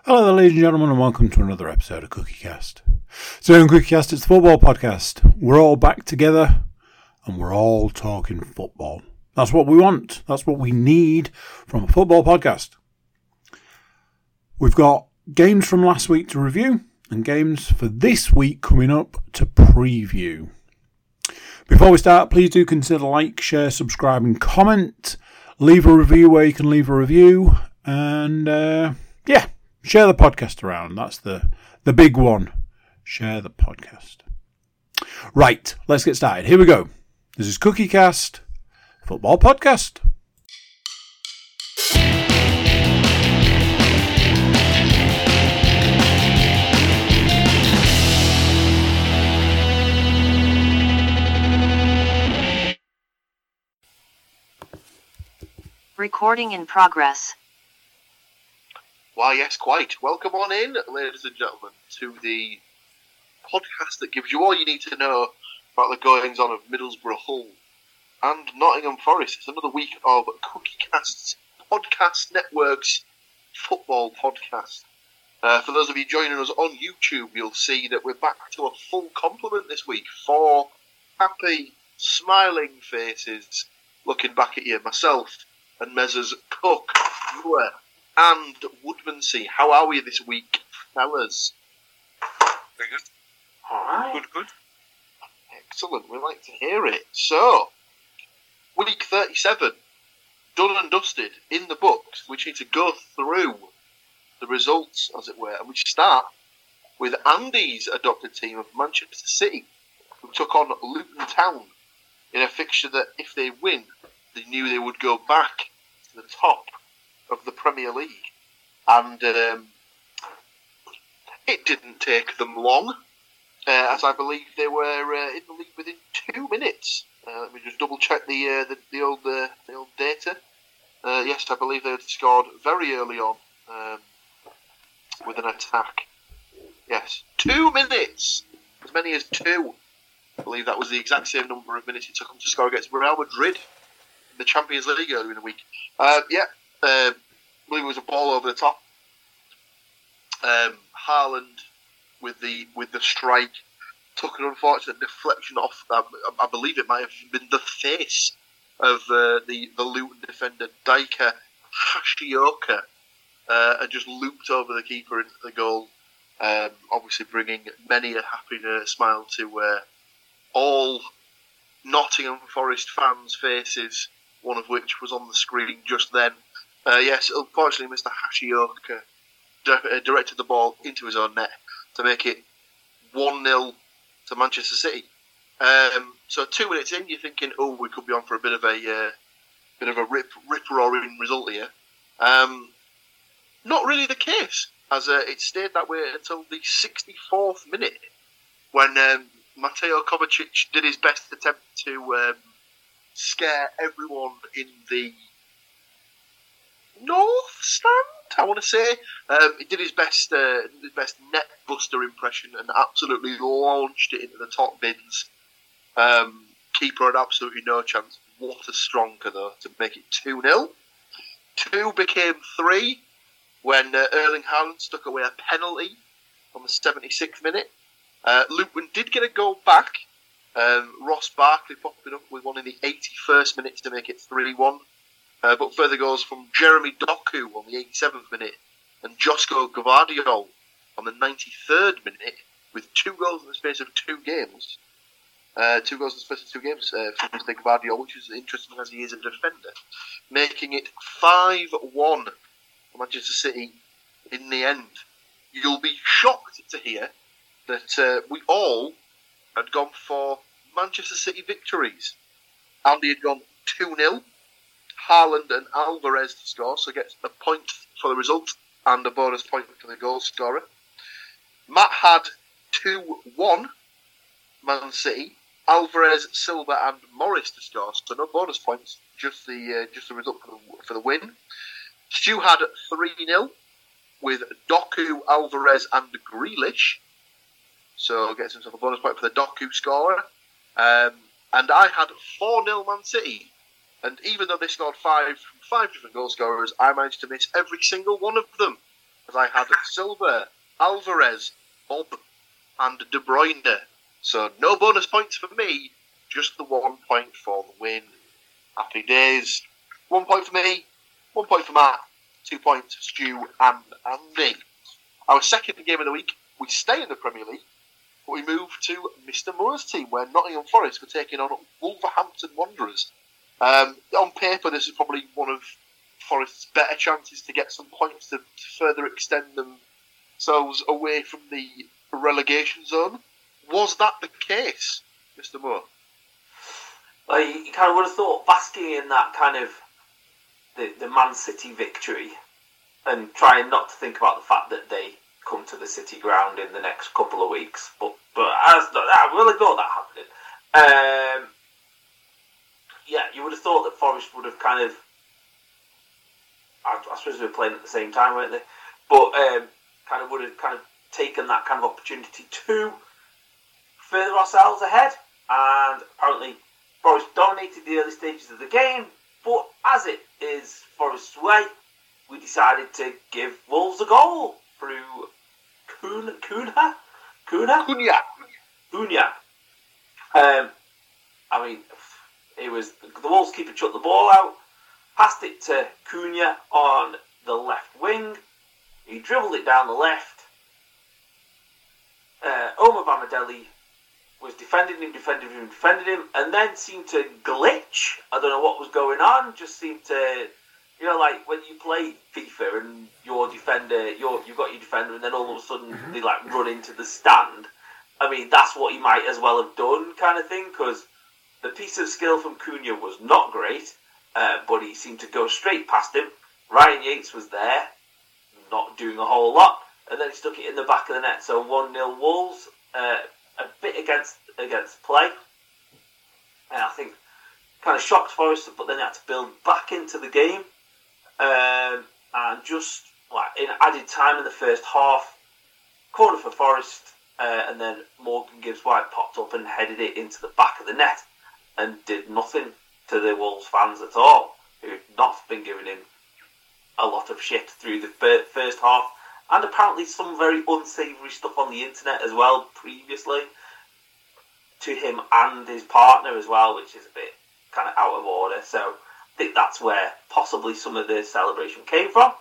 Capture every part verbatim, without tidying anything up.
Hello there, ladies and gentlemen, and welcome to another episode of CookieCast. So in CookieCast, it's the football podcast. We're all back together, and we're all talking football. That's what we want. That's what we need from a football podcast. We've got games from last week to review, and games for this week coming up to preview. Before we start, please do consider like, share, subscribe, and comment. Leave a review where you can leave a review, and uh, yeah. Share the podcast around. That's the, the big one. Share the podcast. Right, let's get started. Here we go. This is CookieCast, football podcast. Recording in progress. Why, yes, quite. Welcome on in, ladies and gentlemen, to the podcast that gives you all you need to know about the goings-on of Middlesbrough, Hull, and Nottingham Forest. It's another week of CookieCast's Podcast Network's football podcast. Uh, for those of you joining us on YouTube, you'll see that we're back to a full complement this week. Four happy, smiling faces looking back at you. Myself and Mezzers Cook, Muir, and Woodmansey. How are we this week, fellas? Very good. Alright. Good, good. Excellent. We like to hear it. So, week thirty-seven, done and dusted, in the books. We need to go through the results, as it were, and we start with Andy's adopted team of Manchester City, who took on Luton Town in a fixture that, if they win, they knew they would go back to the top of the Premier League, and um, it didn't take them long, uh, as I believe they were uh, in the league within two minutes. Uh, let me just double check the uh, the, the old uh, the old data. Uh, yes, I believe they had scored very early on um, with an attack. Yes, two minutes, as many as two. I believe that was the exact same number of minutes it took them to score against Real Madrid in the Champions League earlier in the week. Uh, yeah. Uh, I believe it was a ball over the top. Um, Haaland with the with the strike took an unfortunate deflection off. I, I believe it might have been the face of uh, the the Luton defender Daika Hashioka, uh, and just looped over the keeper into the goal. Um, obviously, bringing many a happy uh, smile to uh, all Nottingham Forest fans' faces. One of which was on the screen just then. Uh, yes, unfortunately, Mister Hashioka di- directed the ball into his own net to make it one nil to Manchester City. Um, so two minutes in, you're thinking, oh, we could be on for a bit of a uh, bit of a rip rip roaring result here. Um, not really the case, as uh, it stayed that way until the sixty-fourth minute, when um, Mateo Kovacic did his best attempt to um, scare everyone in the North Stand, I want to say. Um, he did his best, uh, his best net buster impression and absolutely launched it into the top bins. Um, keeper had absolutely no chance. What a stronker, though, to make it two nil. Two became three when uh, Erling Haaland stuck away a penalty on the seventy-sixth minute. Uh, Luton did get a goal back. Um, Ross Barkley popping up with one in the eighty-first minute to make it three one. Uh, but further goals from Jeremy Doku on the eighty-seventh minute and Josko Gvardiol on the ninety-third minute, with two goals in the space of two games. Uh, two goals in the space of two games uh, from Mister Gvardiol, which is interesting as he is a defender, making it five one for Manchester City in the end. You'll be shocked to hear that uh, we all had gone for Manchester City victories. Andy had gone two nil. Haaland and Alvarez to score, so gets a point for the result and a bonus point for the goal scorer. Matt had two one Man City. Alvarez, Silva and Morris to score, so no bonus points, just the uh, just the result for the, for the win. Stu had three nil with Doku, Alvarez and Grealish, so gets himself a bonus point for the Doku scorer. Um, and I had four nil Man City. And even though they scored five five different goal scorers, I managed to miss every single one of them. as I had Silva, Alvarez, Bob, and De Bruyne. So no bonus points for me, just the one point for the win. Happy days. One point for me, one point for Matt, two points for Stu and Andy. Our second game of the week, we stay in the Premier League, but we move to Mister Moore's team, where Nottingham Forest were taking on Wolverhampton Wanderers. Um, on paper, this is probably one of Forest's better chances to get some points to, to further extend themselves away from the relegation zone. Was that the case, Mister Moore? Well, you, you kind of would have thought, basking in that kind of the, the Man City victory and trying not to think about the fact that they come to the City ground in the next couple of weeks. But but as I will ignore that happening. Um, yeah, you would have thought that Forest would have kind of. I, I suppose they were playing at the same time, weren't they? But um, kind of would have kind of taken that kind of opportunity to further ourselves ahead. And apparently, Forest dominated the early stages of the game. But as it is Forest's way, we decided to give Wolves a goal through Cunha, Cunha, Cunha, Cunha, Cunha. Um, I mean, it was the Wolves keeper chucked the ball out, passed it to Cunha on the left wing. He dribbled it down the left. Uh, Omar Bamadeli was defending him, defending him, defending him, and then seemed to glitch. I don't know what was going on. Just seemed to, you know, like when you play FIFA and your defender, you're, you've got your defender, and then all of a sudden mm-hmm. they like run into the stand. I mean, that's what he might as well have done, kind of thing, because the piece of skill from Cunha was not great, uh, but he seemed to go straight past him. Ryan Yates was there, not doing a whole lot, and then he stuck it in the back of the net. So one nil Wolves, uh, a bit against against play, and I think kind of shocked Forest, but then they had to build back into the game, um, and just like in added time in the first half, corner for Forest, uh, and then Morgan Gibbs-White popped up and headed it into the back of the net, and did nothing to the Wolves fans at all, who'd not been giving him a lot of shit through the first half, and apparently some very unsavoury stuff on the internet as well previously to him and his partner as well, which is a bit kind of out of order. So I think that's where possibly some of the celebration came from.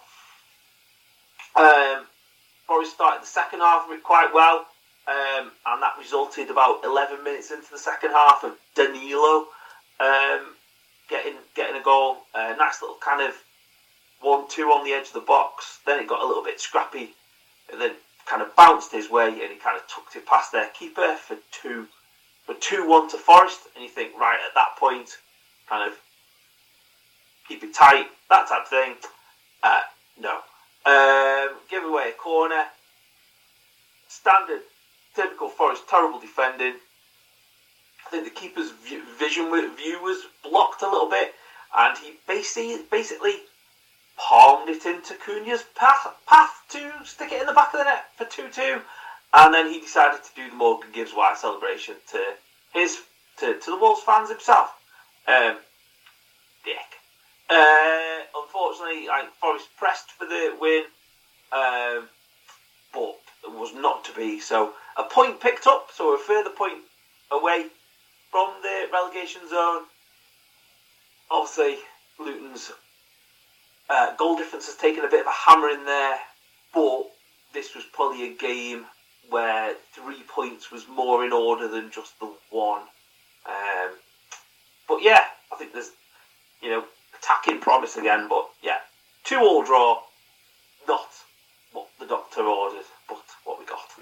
Um, Forest started the second half quite well, um, and that resulted about eleven minutes into the second half of Danilo um, getting getting a goal. A uh, nice little kind of one two on the edge of the box. Then it got a little bit scrappy, and then kind of bounced his way, and he kind of tucked it past their keeper for two for two one to Forest. And you think, right at that point, kind of keep it tight, that type of thing. Uh, no, um, give away a corner. Standard, typical Forest, terrible defending. I think the keeper's view, vision view was blocked a little bit, and he basically basically. palmed it into Cunha's path, path to stick it in the back of the net for two two, and then he decided to do the Morgan Gibbs-White celebration to his to, to the Wolves fans himself. Um, dick. Uh, unfortunately, I think Forest pressed for the win, um, but it was not to be. So a point picked up, so a further point away from the relegation zone. Obviously, Luton's Uh, goal difference has taken a bit of a hammer in there, but this was probably a game where three points was more in order than just the one. Um, but yeah, I think there's, you know, attacking promise again, but yeah, two all draw, not what the doctor ordered, but what we got.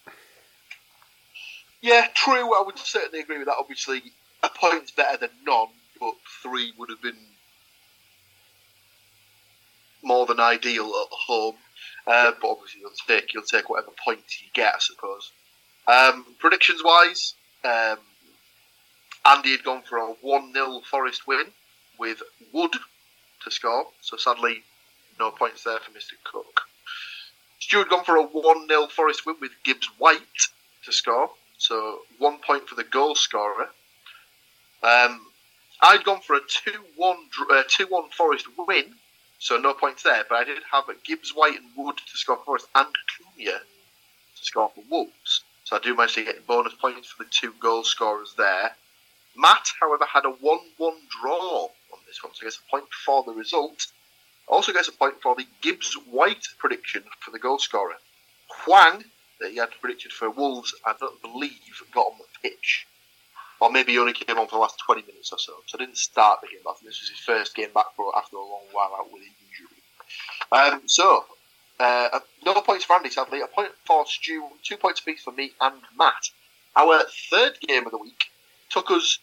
Yeah, true, I would certainly agree with that. Obviously, a point's better than none, but three would have been more than ideal at home, uh, but obviously you'll take you'll take whatever points you get, I suppose. Um, predictions wise, um, Andy had gone for a one nil Forest win with Wood to score, so sadly no points there for Mister Cook. Stu had gone for a one nil Forest win with Gibbs-White to score, so one point for the goal scorer. Um, I'd gone for a two one uh, two one Forest win so no points there. But I did have Gibbs, White, and Wood to score for Forest, and Cunha to score for Wolves. So I do manage to get bonus points for the two goal scorers there. Matt, however, had a one one draw on this one, so gets a point for the result. Also gets a point for the Gibbs-White prediction for the goal scorer. Hwang, that he had predicted for Wolves, I don't believe got on the pitch. Or maybe he only came on for the last twenty minutes or so. So didn't start the game. I think this was his first game back for after a long while out with injury. Um, so, uh, no points for Andy, sadly. A point for Stu, two points apiece for me and Matt. Our third game of the week took us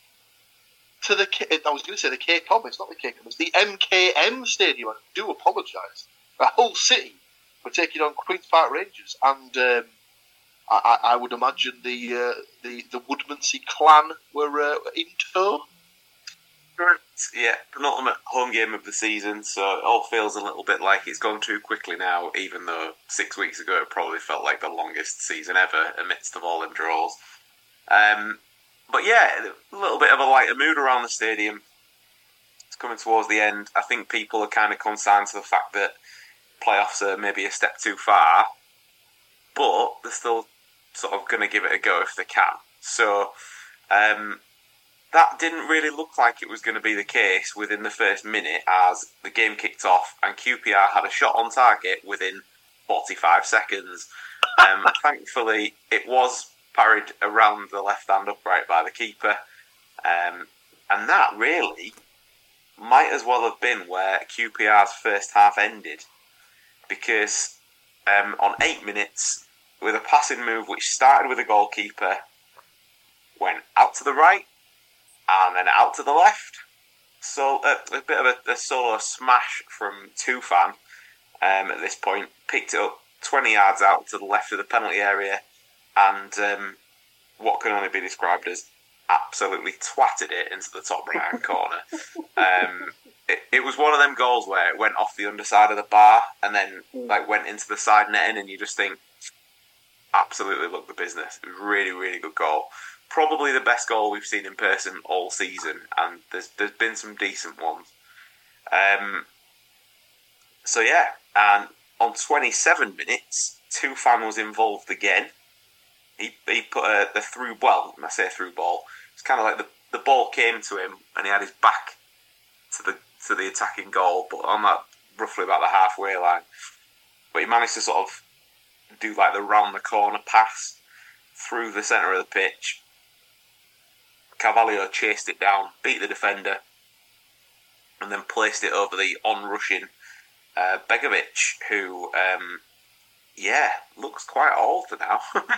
to the, I was going to say the K COM, it's not the K COM, it's the M K M Stadium. I do apologise. The whole city were taking on Queen's Park Rangers, and um, I, I would imagine the uh, the the Woodmansey clan were uh, in tow. Correct. Yeah, penultimate home game of the season, so it all feels a little bit like it's gone too quickly now, even though six weeks ago it probably felt like the longest season ever amidst of all them draws. Um, but yeah, a little bit of a lighter mood around the stadium. It's coming towards the end. I think people are kind of concerned to the fact that playoffs are maybe a step too far, but they're still sort of going to give it a go if they can. So um, that didn't really look like it was going to be the case within the first minute as the game kicked off and Q P R had a shot on target within forty-five seconds. Um, thankfully, it was parried around the left-hand upright by the keeper. Um, and that really might as well have been where Q P R's first half ended. Because um, on eight minutes, with a passing move which started with the goalkeeper, went out to the right, and then out to the left. So uh, a bit of a, a solo smash from Tufan um, at this point. Picked it up twenty yards out to the left of the penalty area, and um, what can only be described as absolutely twatted it into the top right-hand corner. Um, it, it was one of them goals where it went off the underside of the bar and then like went into the side netting, and you just think, absolutely look the business. It was a really, really good goal. Probably the best goal we've seen in person all season, and there's there's been some decent ones. Um, so yeah, and on twenty-seven minutes, Tufan was involved again. He he put a the through well, I say through ball. It's kind of like the, the ball came to him and he had his back to the to the attacking goal, but on that roughly about the halfway line. But he managed to sort of do like the round the corner pass through the centre of the pitch. Carvalho chased it down, beat the defender, and then placed it over the on-rushing uh, Begovic, who, um, yeah, looks quite old now.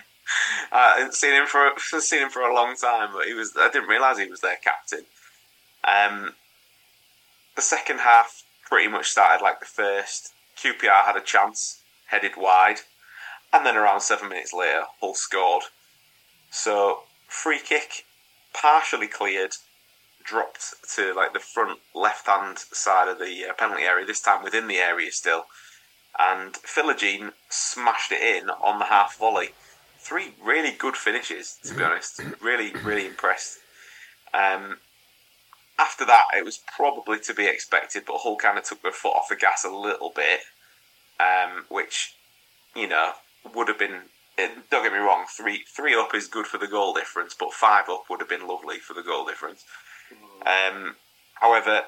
I hadn't seen him for seen him for a long time, but he was. I didn't realise he was their captain. Um, the second half pretty much started like the first. Q P R had a chance, headed wide, and then around seven minutes later, Hull scored. So free kick, partially cleared, dropped to like the front left-hand side of the uh, penalty area. This time within the area still, and Philogene smashed it in on the half volley. Three really good finishes, to be honest. Really, really impressed. Um, after that, it was probably to be expected, but Hull kind of took their foot off the gas a little bit, um, which, you know, would have been, don't get me wrong, three three up is good for the goal difference, but five up would have been lovely for the goal difference. Um, however,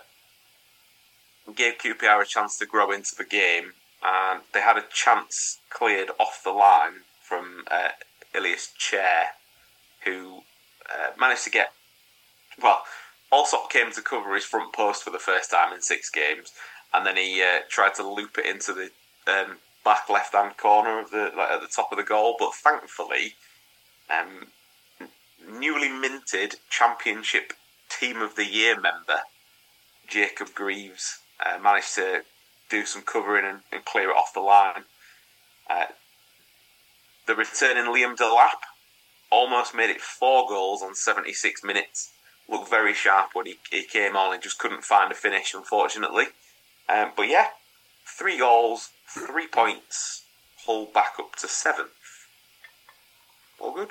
gave Q P R a chance to grow into the game, and they had a chance cleared off the line from uh, Ilias Chair, who uh, managed to get, well, Allsop came to cover his front post for the first time in six games, and then he uh, tried to loop it into the um, back left-hand corner of the like, at the top of the goal, but thankfully, um, newly minted Championship Team of the Year member Jacob Greaves uh, managed to do some covering and, and clear it off the line. Uh, The returning Liam Delap almost made it four goals on seventy-six minutes. Looked very sharp when he, he came on and just couldn't find a finish, unfortunately. Um, but yeah, three goals, three points, Hull back up to seventh. All good.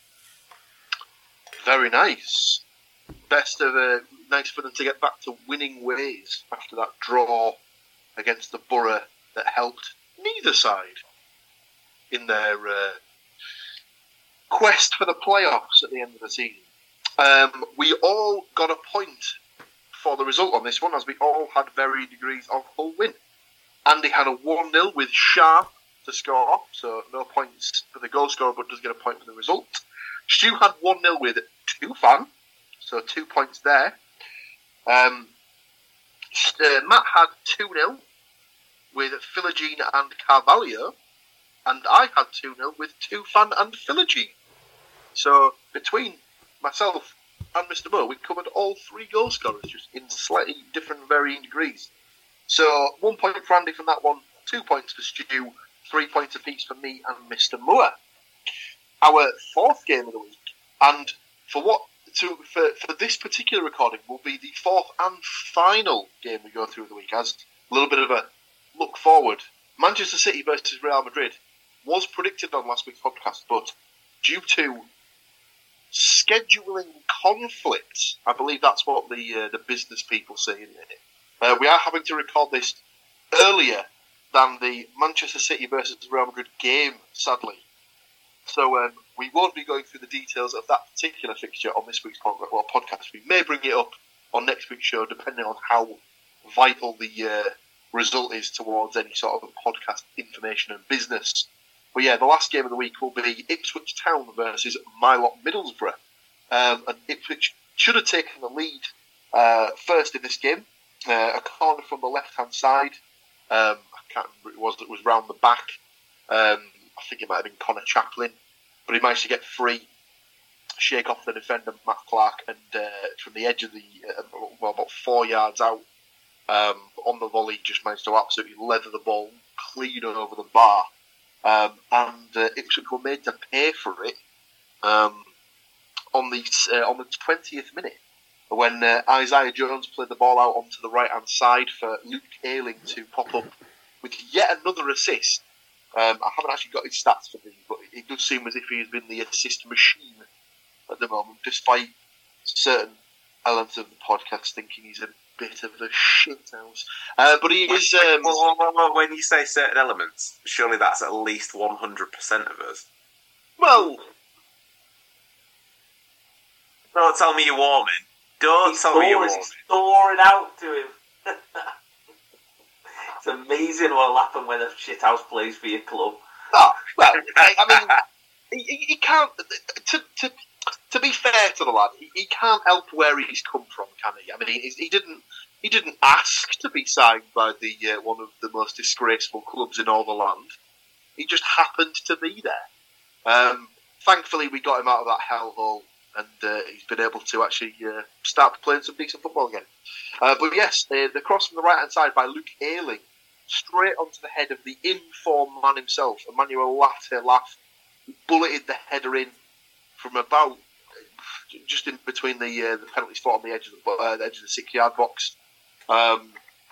Very nice. Best of uh, nice for them to get back to winning ways after that draw against the Borough that helped neither side in their uh, quest for the playoffs at the end of the season. Um, we all got a point for the result on this one, as we all had varying degrees of full win. Andy had a one nil with Sharp to score, so no points for the goal scorer, but does get a point for the result. Stu had one nil with Tufan, so two points there. Um, uh, Matt had two nil with Philogene and Carvalho, and I had two nil with Tufan and Philogene. So between myself and Mister Moore, we covered all three goal scorers, just in slightly different varying degrees. So one point for Andy from that one, two points for Stu, three points apiece for me and Mister Moore. Our fourth game of the week, and for what to for, for this particular recording, will be the fourth and final game we go through of the week, as a little bit of a look forward. Manchester City versus Real Madrid was predicted on last week's podcast, but due to scheduling conflicts, I believe that's what the uh, the business people say in it. Uh, we are having to record this earlier than the Manchester City versus Real Madrid game, sadly. So um, we won't be going through the details of that particular fixture on this week's pod- well, podcast. We may bring it up on next week's show, depending on how vital the uh, result is towards any sort of podcast information and business. But yeah, the last game of the week will be Ipswich Town versus Milot Middlesbrough. Um, and Ipswich should have taken the lead uh, first in this game. Uh, a corner from the left-hand side. Um, I can't remember who it was that was round the back. Um, I think it might have been Connor Chaplin. But he managed to get free, shake off the defender, Matt Clark, and uh, from the edge of the, uh, well, about four yards out, um, on the volley, just managed to absolutely leather the ball clean over the bar. Um, and uh, Ipswich were made to pay for it um, on the uh, on the twentieth minute, when uh, Isaiah Jones played the ball out onto the right-hand side for Luke Ayling to pop up with yet another assist. Um, I haven't actually got his stats for these, but it does seem as if he's been the assist machine at the moment, despite certain elements of the podcast thinking he's a bit of a shithouse. Uh, but he is... Um, well, well, well, when you say certain elements, surely that's at least one hundred percent of us. Well... Don't tell me you're warming. Don't He's tell me you're pouring- warming. He's pouring out to him. It's amazing what'll happen when a shithouse plays for your club. Oh, well, I, I mean, he, he can't... To, to, to be fair to the lad, he, he can't help where he's come from, can he? I mean, he, he didn't he didn't ask to be signed by the uh, one of the most disgraceful clubs in all the land. He just happened to be there. Um, thankfully, we got him out of that hellhole, and uh, he's been able to actually uh, start playing some decent football again. Uh, but yes, uh, the cross from the right-hand side by Luke Ayling, straight onto the head of the in-form man himself, Emmanuel Latte Laff, bulleted the header in from about just in between the uh, the penalty spot on the edge of the, uh, the edge of the six-yard box. Um,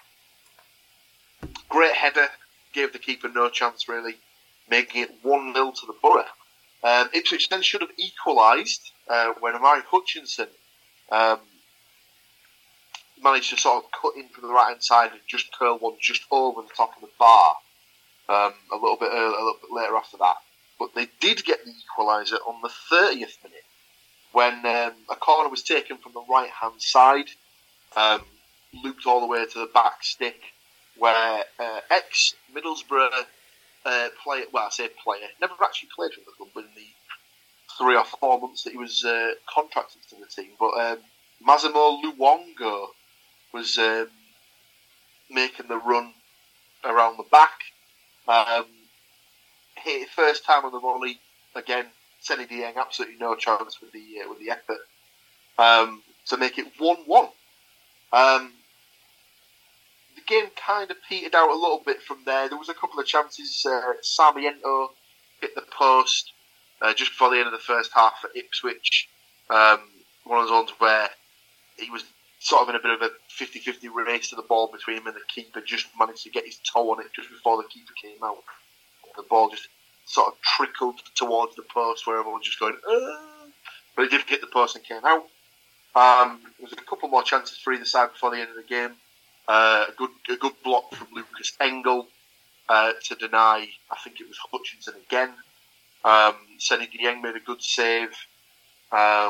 great header, gave the keeper no chance really, making it one nil to the Borough. Um, Ipswich then should have equalised uh, when Amari Hutchinson um, managed to sort of cut in from the right hand side and just curl one just over the top of the bar um, a little bit early, a little bit later after that. But they did get the equaliser on the thirtieth minute when um, a corner was taken from the right hand side, um, looped all the way to the back stick, where uh, ex Middlesbrough uh, player, well I say player, never actually played for the club in the three or four months that he was uh, contracted to the team, but um, Massimo Luongo was um, making the run around the back. Um, hit it first time on the volley again. Senny Dieng absolutely no chance with the uh, with the effort um, to make it one one. Um, the game kind of petered out a little bit from there. There was a couple of chances. Uh, Sarmiento hit the post uh, just before the end of the first half for Ipswich. Um, one of those ones where he was sort of in a bit of a fifty-fifty race to the ball between him and the keeper, just managed to get his toe on it just before the keeper came out. The ball just sort of trickled towards the post where everyone was just going, Ugh! But it did hit the post and came out. Um, there was a couple more chances for either side before the end of the game. Uh, a good a good block from Lucas Engel uh, to deny, I think it was Hutchinson again. Um, Seny Dieng made a good save. Um,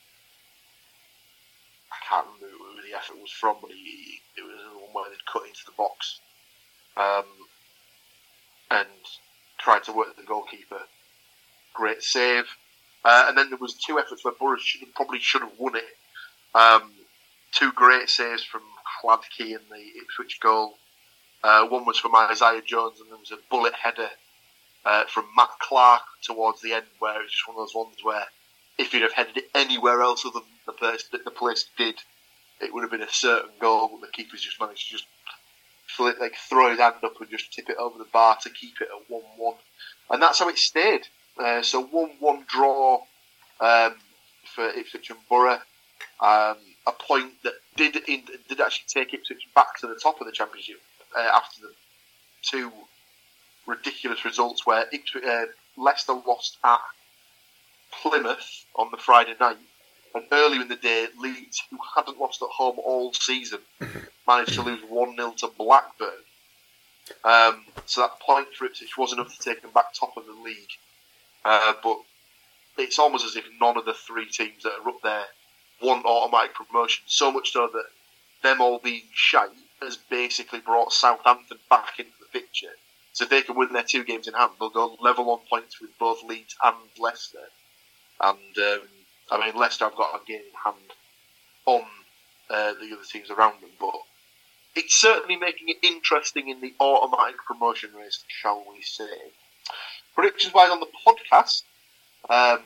I can't remember who the effort was from, but he, it was the one where they'd cut into the box um, and tried to work the goalkeeper. Great save. Uh, and then there was two efforts where Borough should have, probably should have won it. Um, two great saves from Hladky in the Ipswich goal. Uh, one was from Isaiah Jones, and there was a bullet header uh, from Matt Clark towards the end, where it was just one of those ones where if he'd have headed it anywhere else other than the place that the place did, it would have been a certain goal. But the keeper's just managed to just flip, like throw his hand up and just tip it over the bar to keep it at one-one, and that's how it stayed. Uh, so one-one draw um, for Ipswich and Borough. Um, a point that did in, did actually take Ipswich back to the top of the Championship uh, after the two ridiculous results where Ipswich, uh, Leicester lost at Plymouth on the Friday night, and earlier in the day, Leeds, who hadn't lost at home all season, managed to lose one nil to Blackburn. Um, so that point for Ipswich was enough to take them back top of the league. Uh, but it's almost as if none of the three teams that are up there want automatic promotion, so much so that them all being shite has basically brought Southampton back into the picture. So if they can win their two games in hand, they'll go level on points with both Leeds and Leicester. And, um, I mean, Leicester have got a game in hand on uh, the other teams around them, but it's certainly making it interesting in the automatic promotion race, shall we say. Predictions-wise on the podcast, um,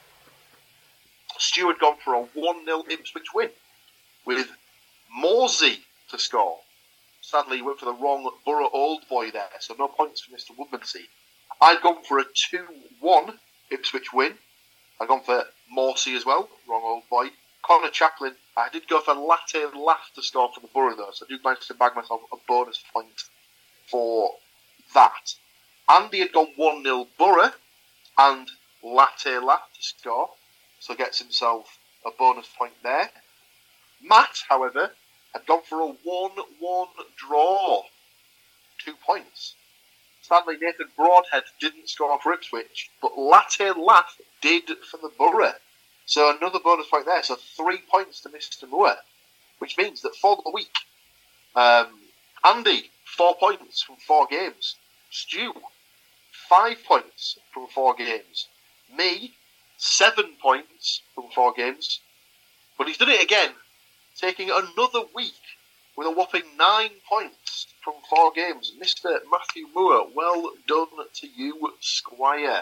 Stu had gone for a one nil Ipswich win with Morsey to score. Sadly, he went for the wrong Borough Old Boy there, so no points for Mister Woodmansey. I'd gone for a two one Ipswich win. I'd gone for Morsey as well, wrong Old Boy. Connor Chaplin, I did go for Latte Laugh to score for the Borough though, so I do manage to bag myself a bonus point for that. Andy had gone one nil Borough and Latte Laugh to score, so gets himself a bonus point there. Matt, however, had gone for a one one draw. Two points. Sadly, Nathan Broadhead didn't score for Ipswich, but Latte Laugh did for the Borough. So another bonus point there. So three points to Mister Moore, which means that for the week, um, Andy, four points from four games. Stu, five points from four games. Me, seven points from four games. But he's done it again, taking another week with a whopping nine points from four games. Mister Matthew Moore, well done to you, Squire.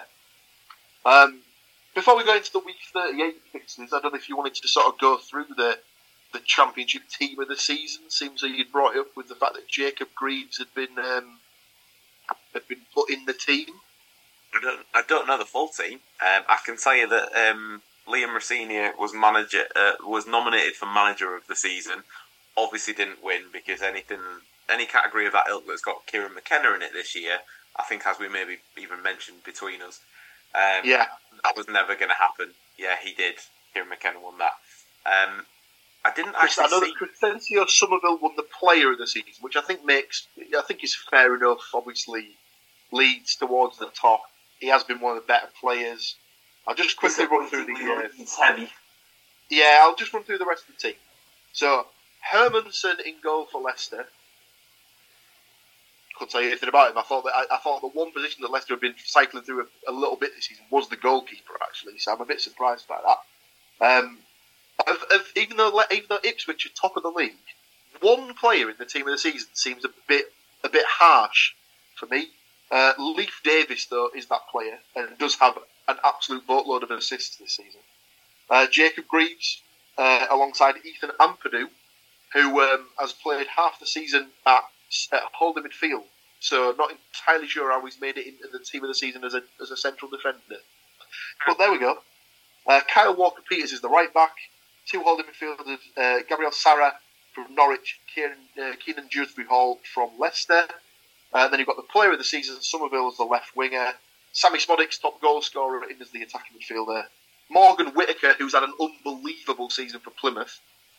Um, before we go into the week thirty-eight fixtures, I don't know if you wanted to sort of go through the the championship team of the season. Seems like you'd brought it up with the fact that Jacob Greaves had been um, had been put in the team. I don't, I don't know the full team. Um, I can tell you that um, Liam Rossini was manager uh, was nominated for manager of the season. Obviously, didn't win because anything any category of that ilk that's got Kieran McKenna in it this year, I think, as we maybe even mentioned between us, um, yeah, that was never going to happen. Yeah, he did. Kieran McKenna won that. Um, I didn't Chris, actually I know see... that Crescencio Somerville won the player of the season, which I think makes I think is fair enough. Obviously, leads towards the top. He has been one of the better players. I'll just quickly run through the. Uh, it's heavy. Yeah, I'll just run through the rest of the team. So Hermansen in goal for Leicester. Couldn't tell you anything about him. I thought that I, I thought the one position that Leicester have been cycling through a, a little bit this season was the goalkeeper, actually. So I'm a bit surprised by that. Um, of, of, even though even though Ipswich are top of the league, one player in the team of the season seems a bit a bit harsh for me. Uh, Leif Davis, though, is that player and does have an absolute boatload of assists this season. Uh, Jacob Greaves, uh, alongside Ethan Ampadu, who um, has played half the season at, at holding midfield, so not entirely sure how he's made it into the team of the season as a as a central defender. But there we go. Uh, Kyle Walker-Peters is the right back. Two holding midfielders, uh, Gabriel Sarra from Norwich, Kieran, uh, Keenan Dewsbury Hall from Leicester. Uh, then you've got the player of the season, Somerville as the left winger. Sammy Smodick's top goal scorer in as the attacking midfielder. Morgan Whittaker, who's had an unbelievable season for Plymouth,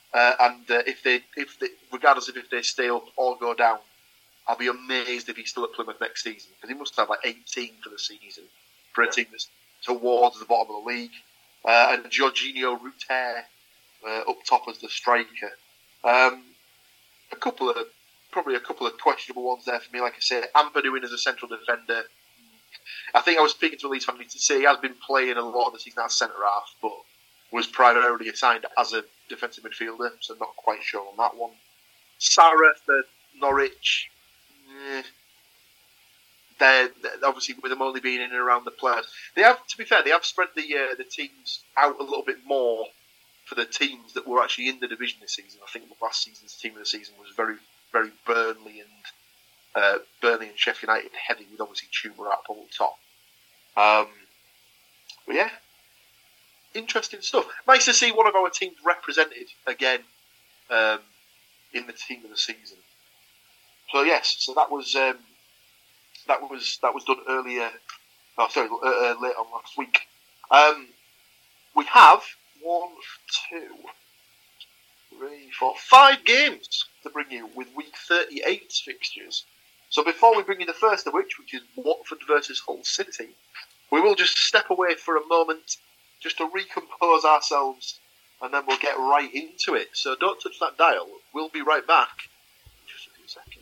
Uh, and uh, if they, if they, regardless of if they stay up or go down, I'll be amazed if he's still at Plymouth next season, because he must have like eighteen for the season for a team that's towards the bottom of the league. Uh, and Jorginho Ruter uh, up top as the striker. Um, a couple of probably a couple of questionable ones there for me. Like I said, Ampadu as a central defender. I think I was speaking to Leeds family to say he has been playing a lot of the season as centre half, but was primarily assigned as a defensive midfielder, so not quite sure on that one. Sarah for Norwich. Eh, they're, they're obviously with them only being in and around the players. They have, to be fair, they have spread the uh, the teams out a little bit more for the teams that were actually in the division this season. I think last season's team of the season was very, very Burnley and uh, Burnley and Sheffield United heavy, with obviously Tudor up on top. Um, but yeah, interesting stuff. Nice to see one of our teams represented again um, in the team of the season. So yes, so that was um, that was that was done earlier. Oh, sorry, uh, uh, late on last week. Um, we have one, two, three, four, five games to bring you with week thirty-eight fixtures. So before we bring you the first of which, which is Watford versus Hull City, we will just step away for a moment just to recompose ourselves, and then we'll get right into it. So don't touch that dial. We'll be right back in just a few seconds.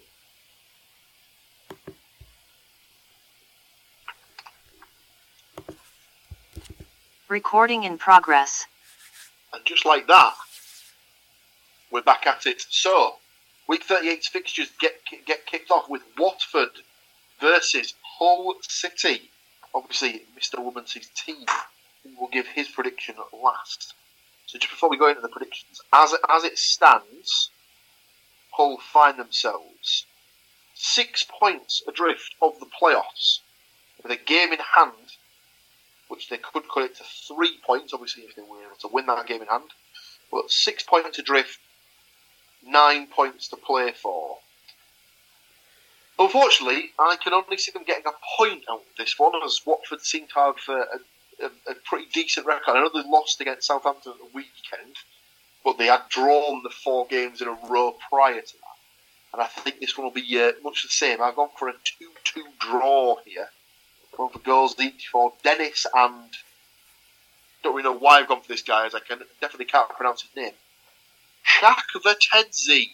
Recording in progress. And just like that, we're back at it. So, week thirty-eight's fixtures get get kicked off with Watford versus Hull City. Obviously, Mister Womansey's team will give his prediction last. So just before we go into the predictions, as it, as it stands, Hull find themselves six points adrift of the playoffs, with a game in hand, which they could cut it to three points, obviously, if they were able to win that game in hand. But six points adrift, nine points to play for. Unfortunately, I can only see them getting a point out of this one, as Watford seem to have uh, a, a, a pretty decent record. I know they lost against Southampton at the weekend, but they had drawn the four games in a row prior to that. And I think this one will be uh, much the same. I've gone for a two two draw here. Going for goals each for Dennis and... don't really know why I've gone for this guy, as I can definitely can't pronounce his name. Shakvertedzi.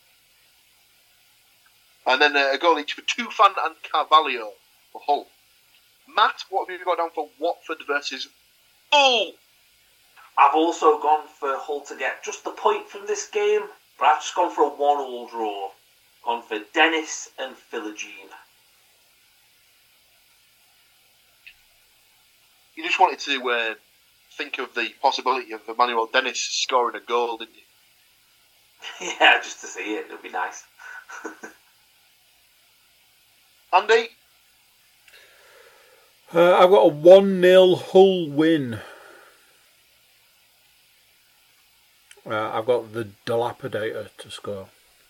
And then uh, a goal each for Tufan and Carvalho for Hull. Matt, what have you got down for Watford versus Hull? I've also gone for Hull to get just the point from this game, but I've just gone for a one-all draw. Gone for Dennis and Philogene. You just wanted to uh, think of the possibility of Emmanuel Dennis scoring a goal, didn't you? Yeah, just to see it, it would be nice. Andy? Uh, I've got a one nil Hull win. Uh, I've got the Dilapidator to score.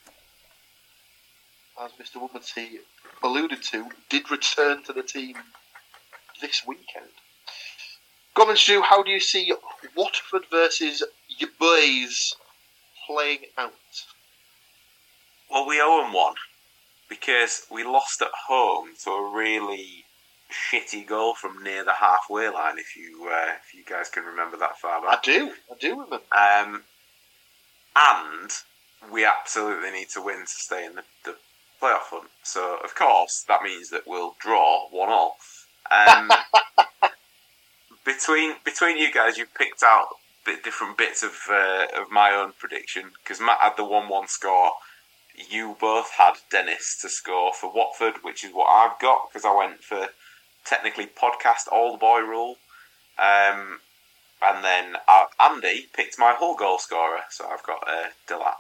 As Mister Woodmansey alluded to, did return to the team this weekend. Go on, Stu, how do you see Watford versus your boys playing out? Well, we owe them one, because we lost at home to a really shitty goal from near the halfway line, if you uh, if you guys can remember that far back. I do, I do remember. Um, and we absolutely need to win to stay in the, the playoff hunt. So, of course, that means that we'll draw one all. Um, between between you guys, you've picked out bit different bits of uh, of my own prediction, because Matt had the one one score. You both had Dennis to score for Watford, which is what I've got, because I went for technically podcast old boy rule. Um, and then uh, Andy picked my Hull goal scorer, so I've got uh, Delap.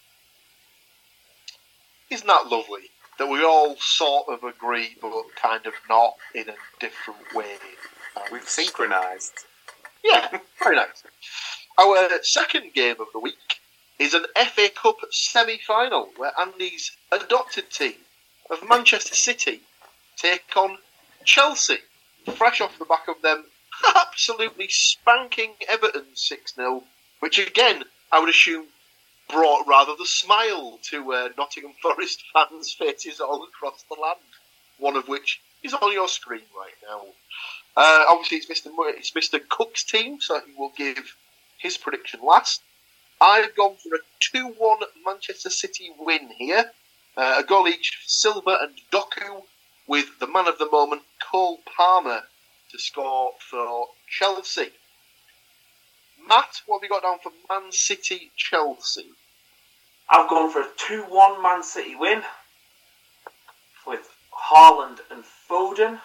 Isn't that lovely that we all sort of agree, but kind of not in a different way? Um, We've synchronised. Yeah, very nice. Our second game of the week is an F A Cup semi-final, where Andy's adopted team of Manchester City take on Chelsea, fresh off the back of them absolutely spanking Everton six nil, which again, I would assume brought rather the smile to uh, Nottingham Forest fans' faces all across the land, one of which is on your screen right now. Uh, obviously, it's Mister Mo- it's Mister Cook's team, so he will give his prediction last. I've gone for a two one Manchester City win here. Uh, a goal each for Silva and Doku, with the man of the moment, Cole Palmer, to score for Chelsea. Matt, what have you got down for Man City Chelsea? I've gone for a two one Man City win with Haaland and Foden.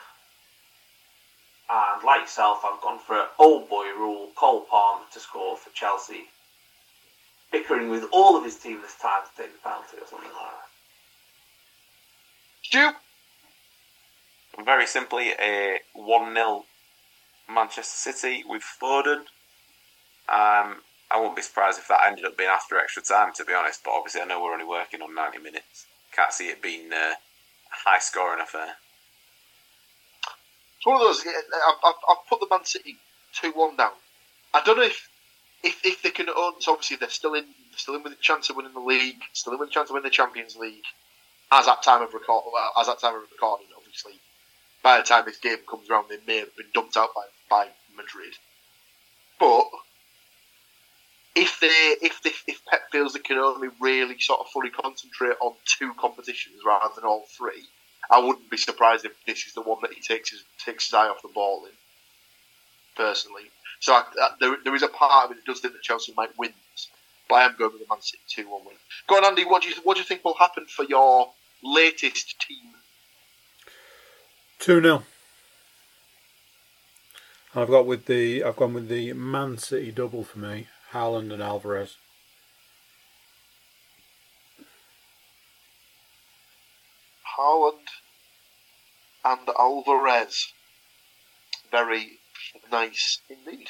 And like yourself, I've gone for an old boy rule, Cole Palmer to score for Chelsea. Bickering with all of his team this time to take the penalty or something like that. Stu? Very simply, a one nil Manchester City with Foden. Um, I wouldn't be surprised if that ended up being after extra time, to be honest, but obviously I know we're only working on ninety minutes. Can't see it being uh, a high-scoring affair. It's one of those, I've, I've, I've put the Man City two one down. I don't know if if, if they can own, so obviously they're still in still in with a chance of winning the league, still in with a chance of winning the Champions League, as at time of record, well, as at time of recording, obviously. By the time this game comes around, they may have been dumped out by, by Madrid. But if they if they, if Pep feels they can only really sort of fully concentrate on two competitions rather than all three, I wouldn't be surprised if this is the one that he takes his takes his eye off the ball in. Personally, so I, I, there there is a part of it that does think that Chelsea might win this, but I am going with the Man City two one win. Go on, Andy. What do you what do you think will happen for your latest team? two nil. I've got with the I've gone with the Man City double for me, Haaland and Alvarez. Haaland and Alvarez. Very nice indeed.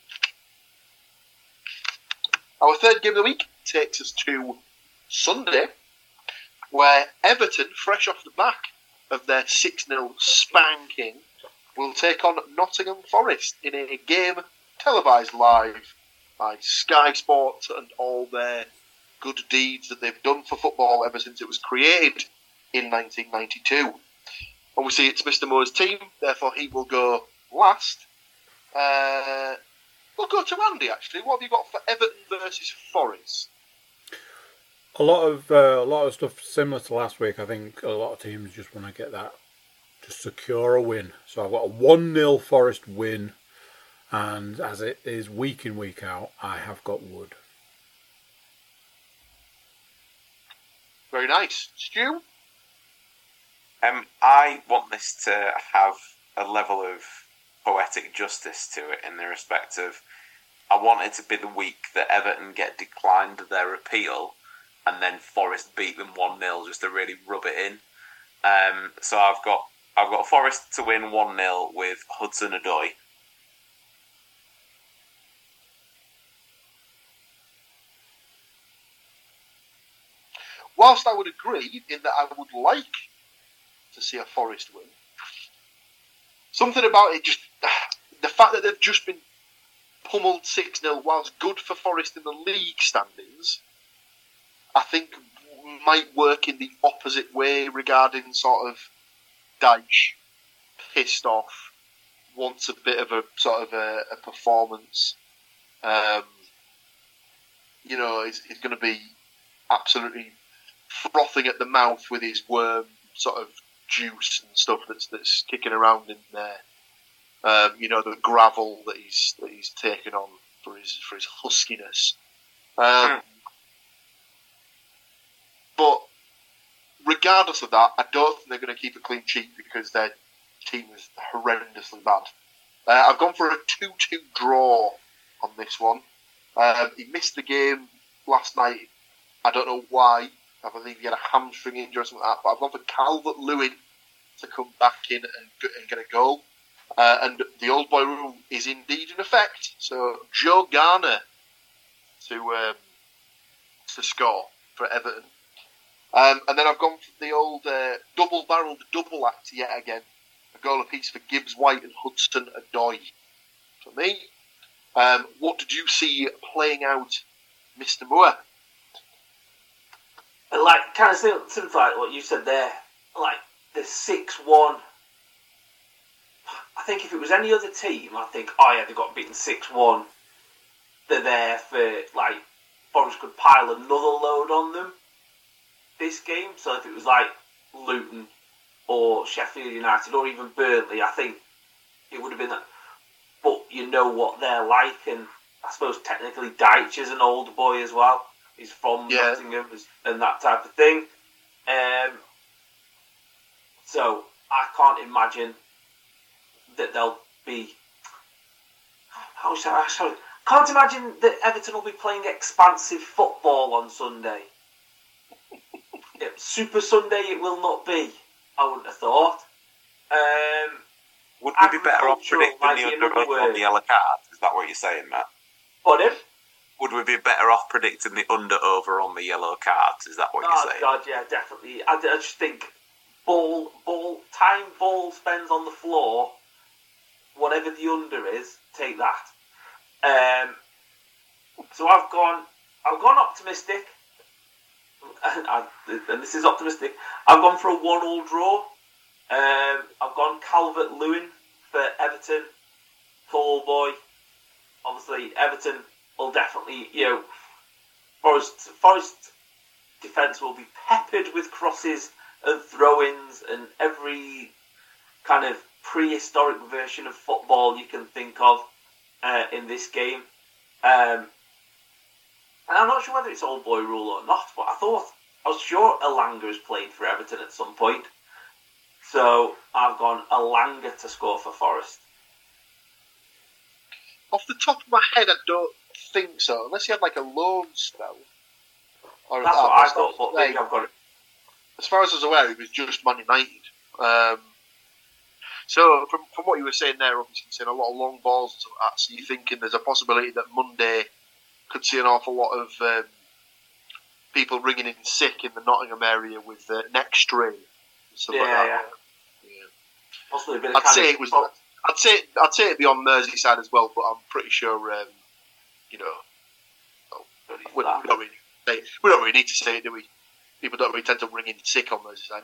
Our third game of the week takes us to Sunday, where Everton, fresh off the back of their six nil spanking, will take on Nottingham Forest in a game televised live by Sky Sports and all their good deeds that they've done for football ever since it was created in nineteen ninety-two. Obviously, it's Mister Moore's team, therefore he will go last. Uh, we'll go to Andy, actually. What have you got for Everton versus Forest? A lot of uh, a lot of stuff similar to last week. I think a lot of teams just want to get that, to secure a win. So I've got a one nil Forest win, and as it is week in, week out, I have got Wood. Very nice. Stu? Um, I want this to have a level of poetic justice to it in the respect of, I want it to be the week that Everton get declined their appeal and then Forest beat them one nil just to really rub it in. Um, so I've got I've got Forest to win one nil with Hudson-Odoi. Whilst I would agree in that I would like to see a Forest win, something about it just, the fact that they've just been pummeled six nil, whilst good for Forest in the league standings, I think might work in the opposite way regarding sort of Dyche pissed off, wants a bit of a sort of a, a performance. Um, you know, he's, he's going to be absolutely frothing at the mouth with his worm sort of juice and stuff that's that's kicking around in there. Um, you know, the gravel that he's that he's taken on for his for his huskiness. Um, but regardless of that, I don't think they're going to keep a clean sheet because their team is horrendously bad. Uh, I've gone for a two two draw on this one. Um, he missed the game last night. I don't know why. I believe he had a hamstring injury or something like that. But I've gone for Calvert-Lewin to come back in and, and get a goal. Uh, and the old boy rule is indeed in effect. So Joe Garner to um, to score for Everton. Um, and then I've gone for the old uh, double-barreled double act yet again. A goal apiece for Gibbs White and Hudson-Odoi. For me, um, what did you see playing out, Mister Moore? like kind of similar to like what you said there, like the six one. I think if it was any other team, I think, oh yeah, they got beaten six one. They're there for, like, Forest could pile another load on them this game. So if it was like Luton or Sheffield United or even Burnley, I think it would have been that. But you know what they're like, and I suppose technically Deitch is an old boy as well. He's from yeah. Nottingham and that type of thing. Um, so I can't imagine that they'll be. How shall I? Sorry, can't imagine that Everton will be playing expansive football on Sunday. Yeah, Super Sunday it will not be. I wouldn't have thought. Um, Would we be better off predicting the under over on the yellow card? Is that what you're saying, Matt? Pardon? Would we be better off predicting the under over on the yellow cards? Is that what oh, you're saying? God, yeah, definitely. I, I just think ball, ball, time ball spends on the floor. Whatever the under is, take that. Um, so I've gone, I've gone optimistic, and, I, and this is optimistic. I've gone for a one-all draw. Um, I've gone Calvert-Lewin for Everton, tall boy. Obviously, Everton will definitely, you know, Forest Forest defence will be peppered with crosses and throw-ins and every kind of prehistoric version of football you can think of uh, in this game. Um, and I'm not sure whether it's old boy rule or not, but I thought, I was sure Elanga has played for Everton at some point. So I've gone Elanga to score for Forest. Off the top of my head, I don't think so, unless he had like a loan spell. Or That's that, what I thought, but maybe I've got it. As far as I was aware, it was just Man United. Um, so, from from what you were saying there, obviously saying a lot of long balls and stuff like that, so you're thinking there's a possibility that Monday could see an awful lot of um, people ringing in sick in the Nottingham area with uh, neck strain and stuff yeah, like that. Yeah, yeah. Possibly a bit of I'd say of, it was. I'd say I'd say it'd be on Merseyside as well, but I'm pretty sure, um, you know, well, we, don't, we, don't really say, we don't really need to say it, do we? People don't really tend to ring in sick on Merseyside.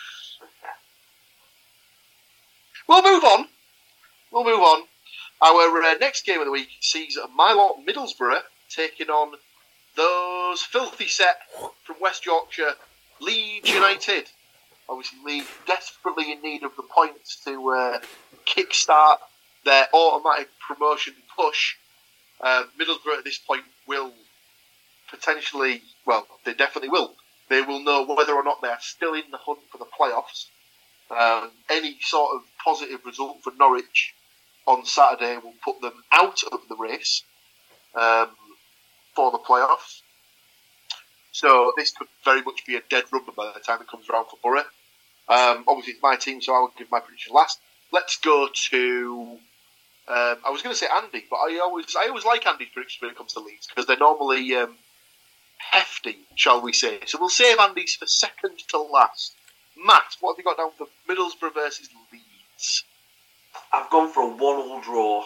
We'll move on. We'll move on. Our uh, next game of the week sees my lot Middlesbrough taking on those filthy set from West Yorkshire, Leeds United. Obviously, Leeds desperately in need of the points to uh, kickstart their automatic promotion push. Uh, Middlesbrough at this point will potentially, well, they definitely will. They will know whether or not they are still in the hunt for the playoffs. Um, any sort of positive result for Norwich on Saturday will put them out of the race um, for the playoffs. So this could very much be a dead rubber by the time it comes around for Borough. Um, obviously, it's my team, so I'll give my prediction last. Let's go to. Um, I was going to say Andy, but I always I always like Andy's predictions when it comes to Leeds because they're normally um, hefty, shall we say. So we'll save Andy's for second to last. Matt, what have you got down for Middlesbrough versus Leeds? I've gone for a one-all draw.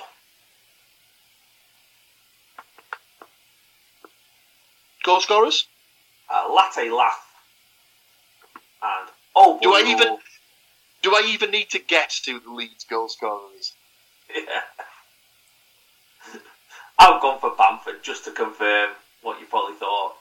Goal scorers? Uh, Latte Lath. And oh, do I even do I even need to guess who the Leeds goal scorer is? Yeah. I've gone for Bamford just to confirm what you probably thought.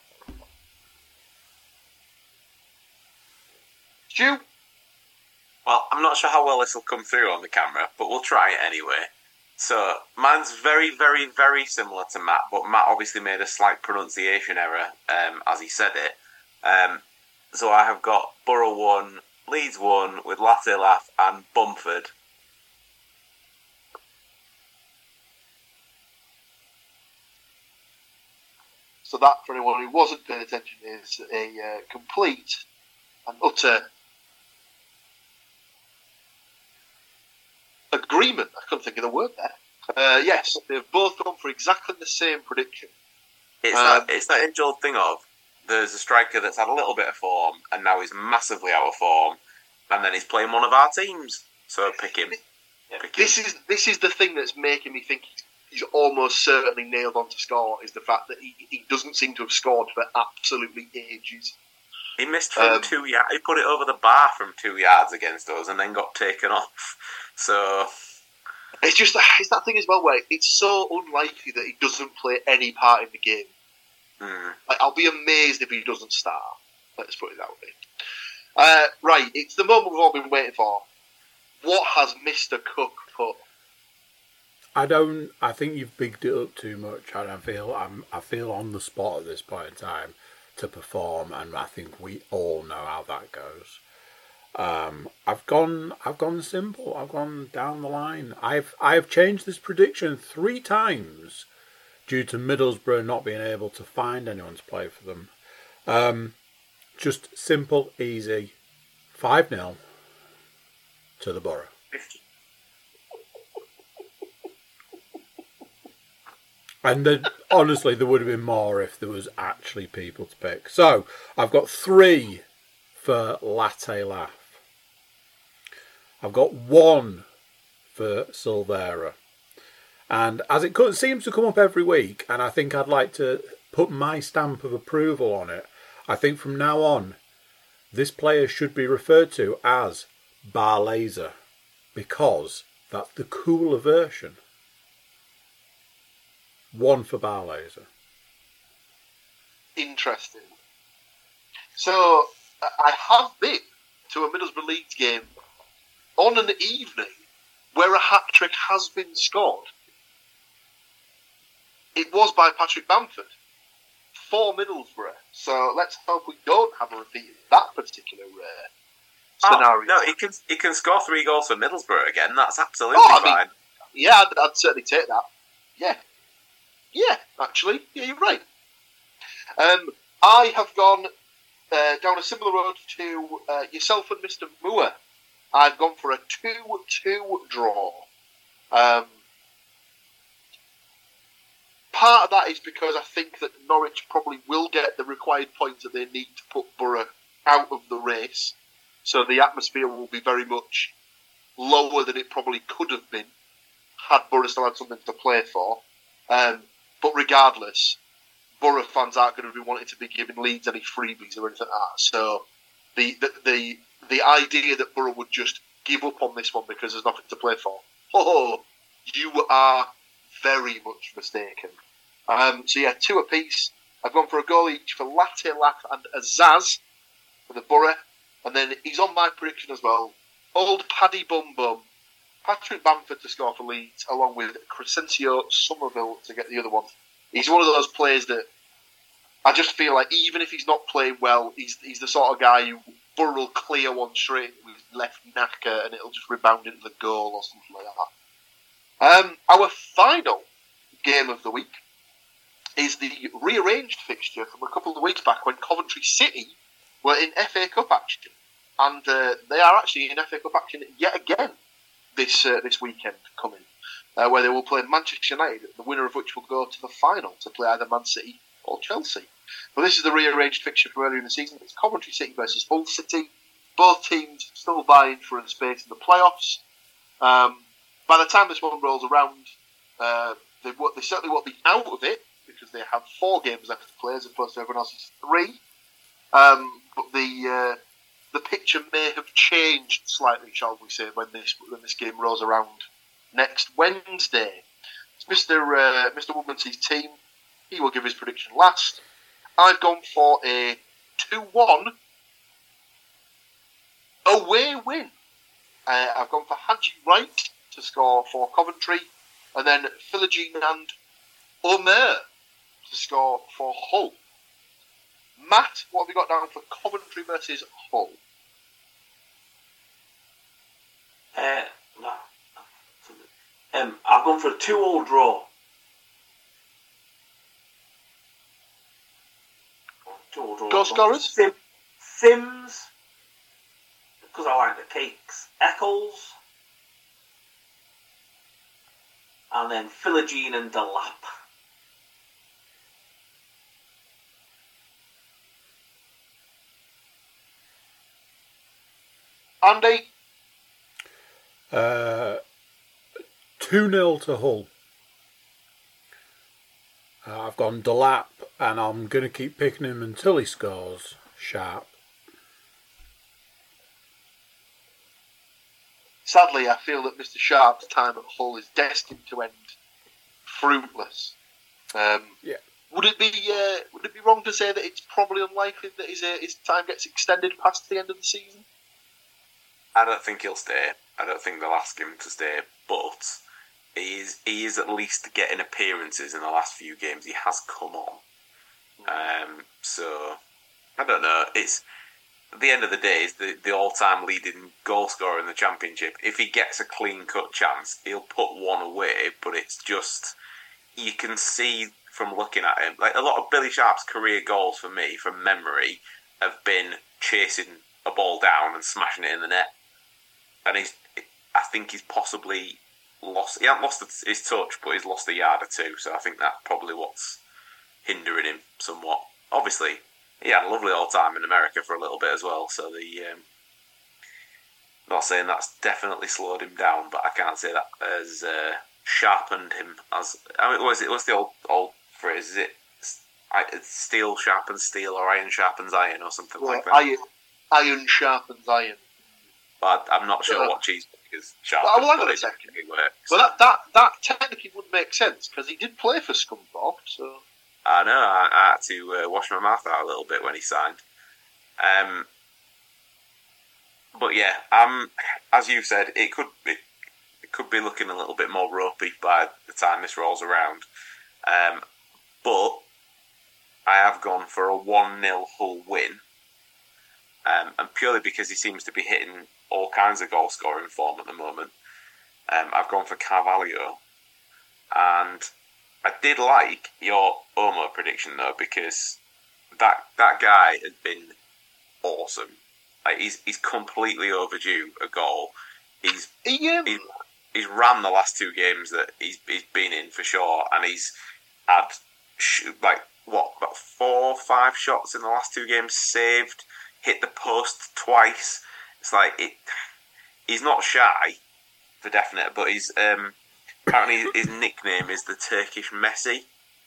Stu? Well, I'm not sure how well this will come through on the camera, but we'll try it anyway. So, mine's very, very, very similar to Matt, but Matt obviously made a slight pronunciation error um, as he said it. Um, so I have got Borough one, Leeds one, with Latte Lath and Bumford. So that, for anyone who wasn't paying attention, is a uh, complete and utter agreement. I couldn't think of the word there. Uh, yes, they've both gone for exactly the same prediction. It's, um, that, it's that age-old thing of there's a striker that's had a little bit of form and now he's massively out of form, and then he's playing one of our teams. So pick him. Pick this him. is this is the thing that's making me think he's, he's almost certainly nailed on to score, is the fact that he, he doesn't seem to have scored for absolutely ages. He missed from Um, two yards. He put it over the bar from two yards against us, and then got taken off. So It's just it's that thing as well where it's so unlikely that he doesn't play any part in the game. mm. Like, I'll be amazed if he doesn't start. Let's put it that way. Uh, right, it's the moment we've all been waiting for. What has Mister Cook put? I don't. I think you've bigged it up too much, and I feel I'm. I feel on the spot at this point in time to perform, and I think we all know how that goes. Um, I've gone. I've gone simple. I've gone down the line. I've. I've changed this prediction three times due to Middlesbrough not being able to find anyone to play for them. Um, just simple, easy, five nil to the Borough. And then, honestly, there would have been more if there was actually people to pick. So, I've got three for Latte Laugh. I've got one for Silvera. And as it seems to come up every week, and I think I'd like to put my stamp of approval on it, I think from now on, this player should be referred to as Bar Laser, because that's the cooler version. One for Bar Laser. Interesting. So, I have been to a Middlesbrough Leeds game on an evening where a hat-trick has been scored. It was by Patrick Bamford for Middlesbrough. So let's hope we don't have a repeat of that particular uh, scenario. Oh, no, he can he can score three goals for Middlesbrough again. That's absolutely Oh, I mean, fine. Yeah, I'd, I'd certainly take that. Yeah. Yeah, actually. Yeah, you're right. Um, I have gone uh, down a similar road to uh, yourself and Mister Moore. I've gone for a two two draw. Um, part of that is because I think that Norwich probably will get the required points that they need to put Borough out of the race. So the atmosphere will be very much lower than it probably could have been had Borough still had something to play for. Um, but regardless, Borough fans aren't going to be wanting to be giving Leeds any freebies or anything like that. So the the the, the idea that Borough would just give up on this one because there's nothing to play for, oh, you are very much mistaken. Um, so yeah, two apiece. I've gone for a goal each for Latte Laugh and Azaz for the Borough. And then he's on my prediction as well. Old Paddy Bum Bum, Patrick Bamford to score for Leeds, along with Crescencio Somerville to get the other one. He's one of those players that I just feel like even if he's not playing well, he's he's the sort of guy who Borough will clear one straight with left knacker and it'll just rebound into the goal or something like that. Um, our final game of the week is the rearranged fixture from a couple of weeks back when Coventry City were in F A Cup action. And uh, they are actually in F A Cup action yet again this uh, this weekend coming, uh, where they will play Manchester United, the winner of which will go to the final to play either Man City or Chelsea. But this is the rearranged fixture from earlier in the season. It's Coventry City versus Hull City. Both teams still vying for a space in the playoffs. Um, by the time this one rolls around, uh, they, they certainly won't be out of it because they have four games left to play as opposed to everyone else's three. Um, but the uh, the picture may have changed slightly, shall we say, when this when this game rolls around next Wednesday. It's Mister Uh, Mister Woodmansey's team. He will give his prediction last. I've gone for a two one away win. Uh, I've gone for Haji Wright to score for Coventry, and then Philogene and Omer to score for Hull. Matt, what have we got down for Coventry versus Hull? Uh, no. Um, I've gone for a two-all draw. Two-all draw. Goal scorers? Sim, Sims, because I like the cakes. Eccles, and then Philogene and Delap. Andy? Uh, two nil to Hull. Uh, I've gone Delap, and I'm going to keep picking him until he scores sharp. sadly, I feel that Mister Sharp's time at Hull is destined to end fruitless. Um, Yeah. Would it be uh, would it be wrong to say that it's probably unlikely that his uh, his time gets extended past the end of the season? I don't think he'll stay. I don't think they'll ask him to stay, but he is he is at least getting appearances in the last few games. He has come on. Um, so I don't know. It's at the end of the day, it's the, the all-time leading goal scorer in the Championship. If he gets a clean-cut chance, he'll put one away. But it's just you can see from looking at him, like a lot of Billy Sharp's career goals for me, from memory, have been chasing a ball down and smashing it in the net. And he's, I think he's possibly lost. He hasn't lost his touch, but he's lost a yard or two. So I think that's probably what's hindering him somewhat. Obviously, he had a lovely old time in America for a little bit as well. So the, um, not saying that's definitely slowed him down, but I can't say that has uh, sharpened him as. I mean, was it was the old old phrase? Is it steel sharpens steel or iron sharpens iron or something Yeah, like that? iron, iron sharpens iron. But I'm not sure Yeah. what cheeseburgers sharpen. Well, hang on but a it second. definitely works. Well, that, that, that technically would make sense, because he did play for Scunthorpe, so... I know, I, I had to uh, wash my mouth out a little bit when he signed. Um, but yeah, um, as you said, it could be it could be looking a little bit more ropey by the time this rolls around. Um, but I have gone for a one nil Hull win, um, and purely because he seems to be hitting all kinds of goal scoring form at the moment. Um, I've gone for Carvalho, and I did like your Omo prediction though, because that that guy has been awesome. Like he's he's completely overdue a goal. He's He, um, he's, he's ran the last two games that he's he's been in for sure, and he's had sh- like what about four five shots in the last two games saved, hit the post twice. It's like it. He's not shy, for definite, but he's um. Apparently, his nickname is the Turkish Messi.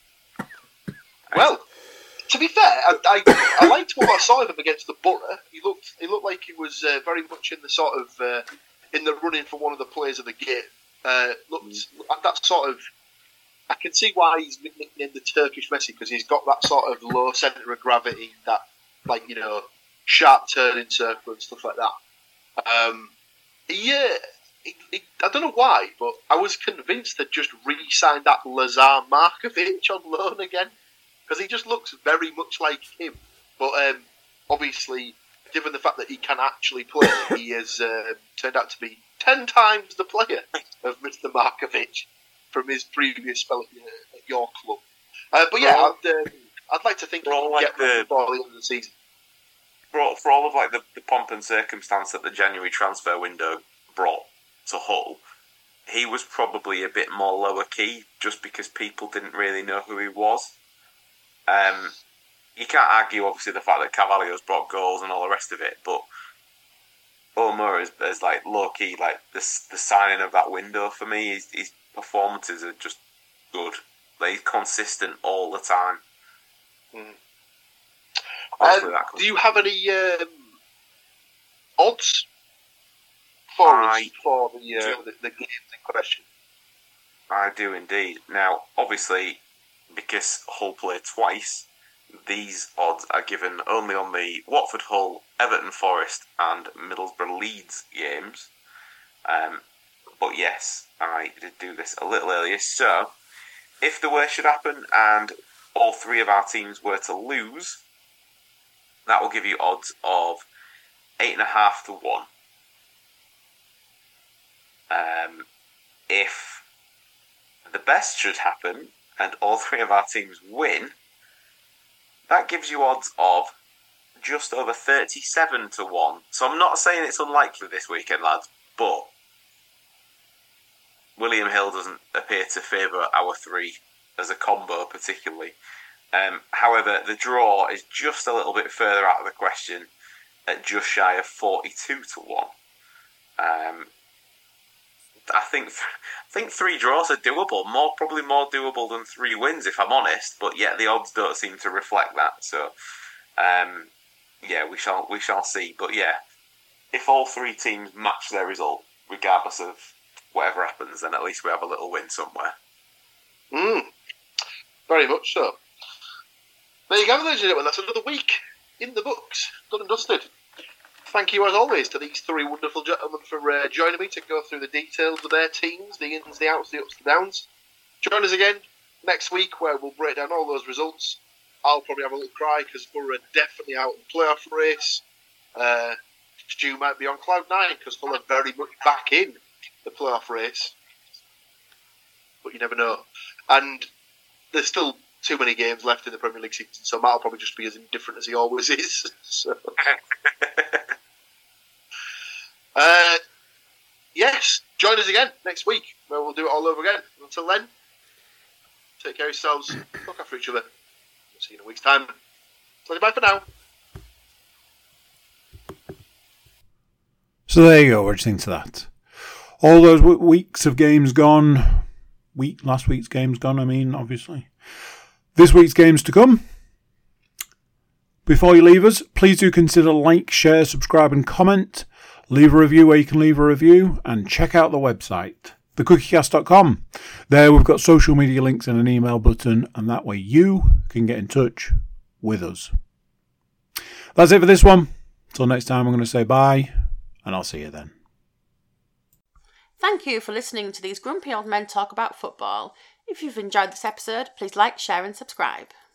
well, to be fair, I, I, I liked what I saw of him against the Borough. He looked he looked like he was uh, very much in the sort of uh, in the running for one of the players of the game. Uh, looked at that sort of. I can see why he's nicknamed the Turkish Messi, because he's got that sort of low centre of gravity, that like you know sharp turning circle and stuff like that. Um, yeah. He, he, I don't know why, but I was convinced they'd just re-signed that Lazar Markovic on loan again, because he just looks very much like him. But um, obviously, given the fact that he can actually play, he has uh, turned out to be ten times the player of Mister Markovic from his previous spell at, uh, at your club. Uh, but yeah, I'd, um, I'd like to think he can like get the, before the end of the season. For all, for all of like the, the pomp and circumstance that the January transfer window brought to Hull, he was probably a bit more lower key just because people didn't really know who he was. Um, you can't argue, obviously, the fact that Carvalho's brought goals and all the rest of it, but Omo is, is like low key, like the the signing of that window for me. His, his performances are just good. Like he's consistent all the time. Mm. Hopefully Um, that comes- do you have any um, odds for us I for the, uh, do. the the games in question? I do indeed. Now, obviously, because Hull play twice, these odds are given only on the Watford Hull, Everton Forest, and Middlesbrough Leeds games. Um, but yes, I did do this a little earlier. So, if the worst should happen and all three of our teams were to lose, that will give you odds of eight and a half to one. Um, if the best should happen and all three of our teams win, that gives you odds of just over thirty-seven to one. So I'm not saying it's unlikely this weekend, lads, but William Hill doesn't appear to favour our three as a combo particularly. Um, however, the draw is just a little bit further out of the question at just shy of forty-two to one. Um, I think th- I think three draws are doable. More probably more doable than three wins, if I'm honest. But yet the odds don't seem to reflect that. So, um, yeah, we shall we shall see. But yeah, if all three teams match their result, regardless of whatever happens, then at least we have a little win somewhere. Mm, very much so. There you go, ladies and gentlemen. That's another week in the books, done and dusted. Thank you, as always, to these three wonderful gentlemen for uh, joining me to go through the details of their teams, the ins, the outs, the ups, the downs. Join us again next week, where we'll break down all those results. I'll probably have a little cry because Borough are definitely out in the playoff race. Uh, Stu might be on cloud nine because Full are very much back in the playoff race. But you never know. And there's still too many games left in the Premier League season, so Matt will probably just be as indifferent as he always is. So. uh, yes, join us again next week, where we'll do it all over again. Until then, take care of yourselves, look after each other. We'll see you in a week's time. So bye for now. So there you go, what do you think to that? All those w- weeks of games gone, week last week's games gone, I mean, obviously. This week's games to come. Before you leave us, please do consider like, share, subscribe and comment. Leave a review where you can leave a review, and check out the website, the cookie cast dot com. There we've got social media links and an email button, and that way you can get in touch with us. That's it for this one. Until next time, I'm going to say bye, and I'll see you then. Thank you for listening to these grumpy old men talk about football. If you've enjoyed this episode, please like, share and subscribe.